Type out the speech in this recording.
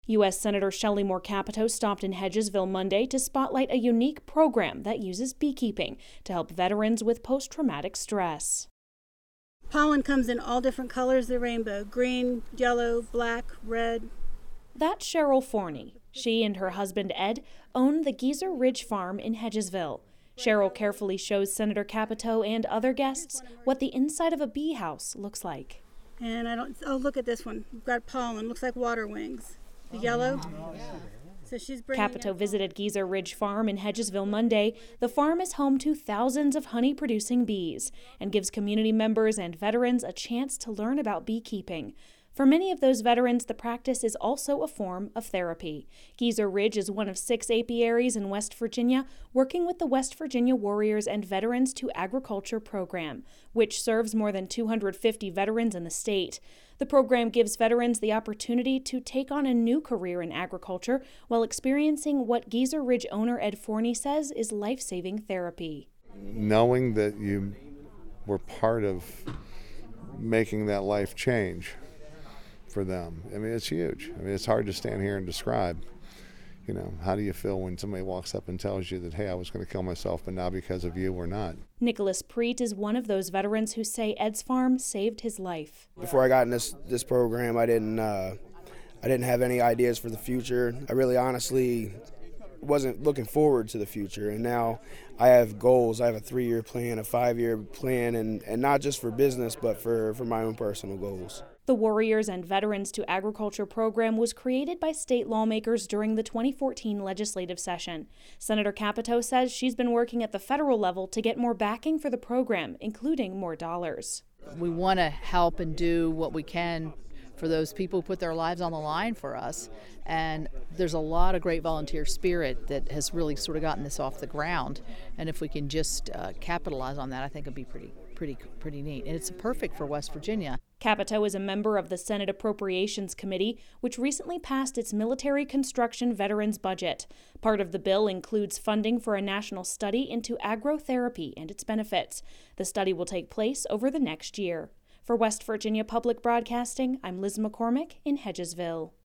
U.S. Senator Shelley Moore Capito stopped in Hedgesville Monday to spotlight a unique program that uses beekeeping to help veterans with post-traumatic stress. Pollen comes in all different colors of the rainbow: green, yellow, black, red. That's Cheryl Forney. She and her husband Ed own the Geezer Ridge Farm in Hedgesville. Cheryl carefully shows Senator Capito and other guests what the inside of a bee house looks like. And look at this one. We've got pollen, looks like water wings. The yellow. So she's bringing Capito visited Geezer Ridge Farm in Hedgesville Monday. The farm is home to thousands of honey-producing bees and gives community members and veterans a chance to learn about beekeeping. For many of those veterans, the practice is also a form of therapy. Geezer Ridge is one of 6 apiaries in West Virginia, working with the West Virginia Warriors and Veterans to Agriculture program, which serves more than 250 veterans in the state. The program gives veterans the opportunity to take on a new career in agriculture while experiencing what Geezer Ridge owner Ed Forney says is life-saving therapy. Knowing that you were part of making that life change for them, I mean, it's huge. I mean, it's hard to stand here and describe. You know, how do you feel when somebody walks up and tells you that, hey, I was going to kill myself, but now because of you, we're not? Nicholas Preet is one of those veterans who say Ed's farm saved his life. Before I got in this program, I didn't have any ideas for the future. I really honestly wasn't looking forward to the future, and now I have goals. I have a 3-year plan, a 5-year plan, and not just for business, but for my own personal goals. The Warriors and Veterans to Agriculture program was created by state lawmakers during the 2014 legislative session. Senator Capito says she's been working at the federal level to get more backing for the program, including more dollars. We want to help and do what we can for those people who put their lives on the line for us. And there's a lot of great volunteer spirit that has really sort of gotten this off the ground. And if we can just capitalize on that, I think it'd be pretty neat. And it's perfect for West Virginia. Capito is a member of the Senate Appropriations Committee, which recently passed its military construction veterans budget. Part of the bill includes funding for a national study into agrotherapy and its benefits. The study will take place over the next year. For West Virginia Public Broadcasting, I'm Liz McCormick in Hedgesville.